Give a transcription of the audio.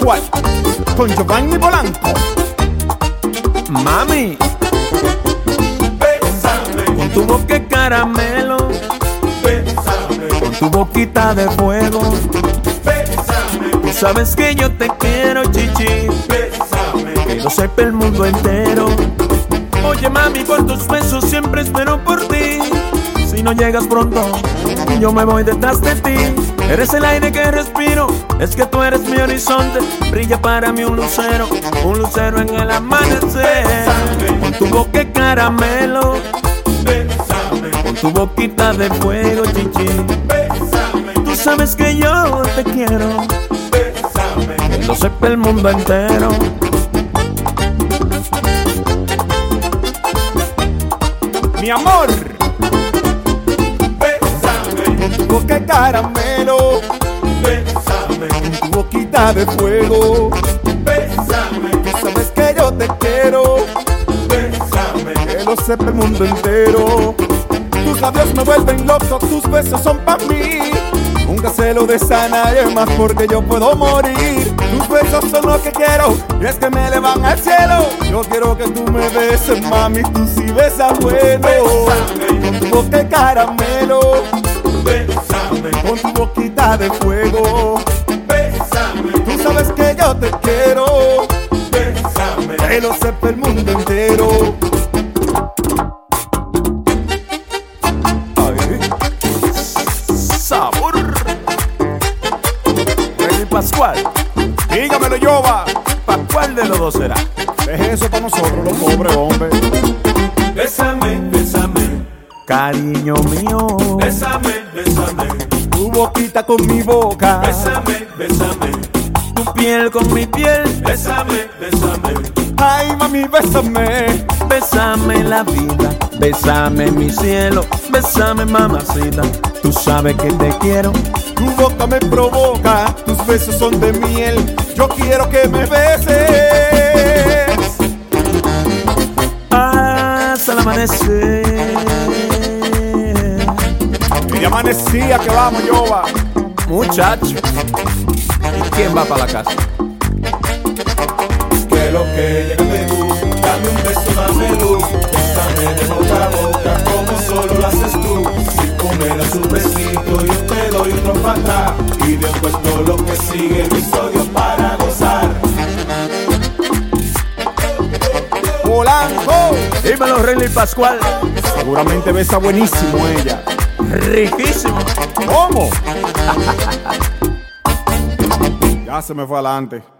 Pascual con Giovanni Polanco. Mami, Bésame, con tu boca caramelo, bésame, con tu boquita de fuego. bésame, Tú sabes que yo te quiero, chichi, bésame, que lo sepa el mundo entero. Oye mami, por tus besos siempre espero por ti. Si no llegas pronto, yo me voy detrás de ti. Eres el aire que respiro, es que tú eres mi horizonte. Brilla para mí un lucero en el amanecer. Bésame. Con tu boca caramelo, bésame, con tu boquita de fuego, chichi. bésame, Tú sabes que yo te quiero, bésame, que lo sepa el mundo entero. Mi amor, bésame, tu boca caramelo, bésame, tu boquita de fuego. bésame, Tú sabes que yo te quiero, bésame, que lo sepa el mundo entero. Tus labios me vuelven loco, tus besos son pa' mí. Nunca se lo des a nadie más porque yo puedo morir. Tus besos son lo que quiero y es que me elevan al cielo. Yo quiero que tú me beses, mami, tú sí besas bueno. Con tu boca de caramelo, bésame, con tu boquita de fuego. bésame, Tú sabes que yo te quiero, bésame, que lo sepa el mundo entero. Ay, Sabor. Rey Pascual, dígamelo, Yoba. ¿pa' cuál de los dos será? Deje eso para nosotros, los pobres hombres. bésame, bésame, Cariño mío, bésame, bésame, Tu boquita con mi boca, bésame, bésame, tu piel con mi piel. bésame, bésame, ay mami, bésame. Bésame la vida, bésame mi cielo, bésame mamacita. Tú sabes que te quiero. Tu boca me provoca, tus besos son de miel. Yo quiero que me beses Hasta el amanecer. y amanecía que vamos, Yoba. Muchacho, ¿y quién va para la casa? que lo que llega tú, dame un beso, dame luz, bésame de boca a boca como solo lo haces tú. Si tú me das un besito yo te doy otro para atrás y después todo lo que sigue episodio para gozar. Polanco, Dímelo, Rey Pascual. seguramente besa buenísimo ella. Riquísimo. ¿Cómo? Ya se me fue adelante.